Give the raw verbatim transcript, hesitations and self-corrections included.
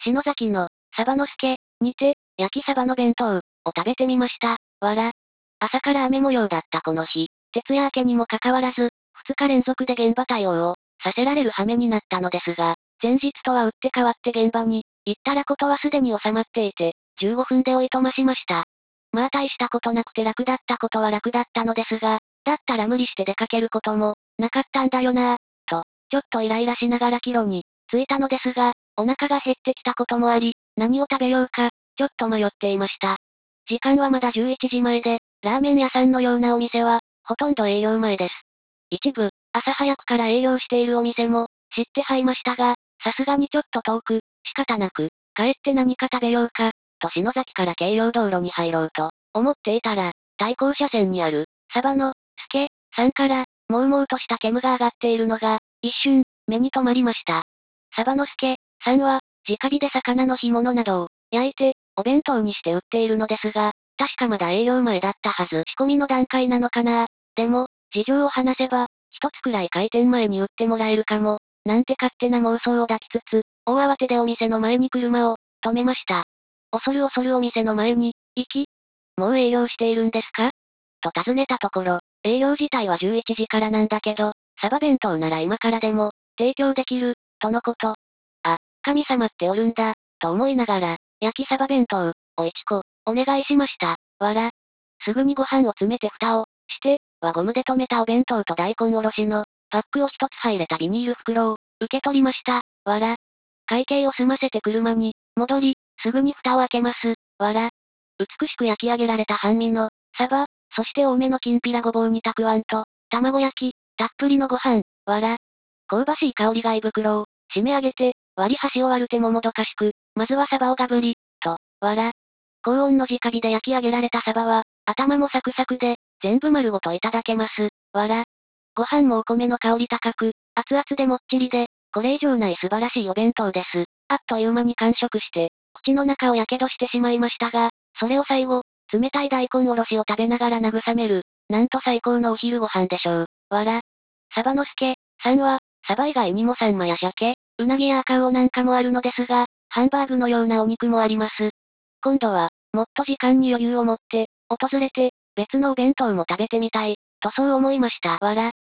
篠崎の、サバの助、にて、焼きサバの弁当、を食べてみました。わら。朝から雨模様だったこの日、徹夜明けにもかかわらず、ふつか連続で現場対応を、させられる羽目になったのですが、前日とは打って変わって現場に、行ったらことはすでに収まっていて、じゅうごふんでおいとましました。まあ大したことなくて楽だったことは楽だったのですが、だったら無理して出かけることも、なかったんだよなぁ、と、ちょっとイライラしながら帰路に、着いたのですが、お腹が減ってきたこともあり、何を食べようか、ちょっと迷っていました。時間はまだじゅういちじまえで、ラーメン屋さんのようなお店は、ほとんど営業前です。一部、朝早くから営業しているお店も、知ってはいましたが、さすがにちょっと遠く、仕方なく、帰って何か食べようか、と篠崎から京葉道路に入ろうと、思っていたら、対向車線にある、サバの、スケ、さんから、もうもうとした煙が上がっているのが、一瞬、目に留まりました。サバの助さんは、直火で魚の干物などを、焼いて、お弁当にして売っているのですが、確かまだ営業前だったはず。仕込みの段階なのかな。でも、事情を話せば、一つくらい開店前に売ってもらえるかも、なんて勝手な妄想を抱きつつ、大慌てでお店の前に車を、止めました。恐る恐るお店の前に、行き、もう営業しているんですかと尋ねたところ、営業自体はじゅういちじからなんだけど、サバ弁当なら今からでも、提供できる、とのこと。あ、神様っておるんだ、と思いながら、焼きサバ弁当、をいちこ、お願いしました。わら。すぐにご飯を詰めて蓋を、して、輪ゴムで留めたお弁当と大根おろしの、パックを一つ入れたビニール袋を、受け取りました。わら。会計を済ませて車に、戻り、すぐに蓋を開けます。わら。美しく焼き上げられた半身の、サバ、そして多めのきんぴらごぼうにたくあんと、卵焼き、たっぷりのご飯、わら。香ばしい香りが胃袋を、締め上げて、割り箸を割る手ももどかしく、まずはサバをがぶり、と、わら。高温の直火で焼き上げられたサバは、頭もサクサクで、全部丸ごといただけます。わら。ご飯もお米の香り高く、熱々でもっちりで、これ以上ない素晴らしいお弁当です。あっという間に完食して、口の中を火傷してしまいましたが、それを最後、冷たい大根おろしを食べながら慰める、なんと最高のお昼ご飯でしょう。わら。サバの助さんは、サバ以外にもサンマや鮭、うなぎや赤魚なんかもあるのですが、ハンバーグのようなお肉もあります。今度は、もっと時間に余裕を持って、訪れて、別のお弁当も食べてみたい、とそう思いました。わら。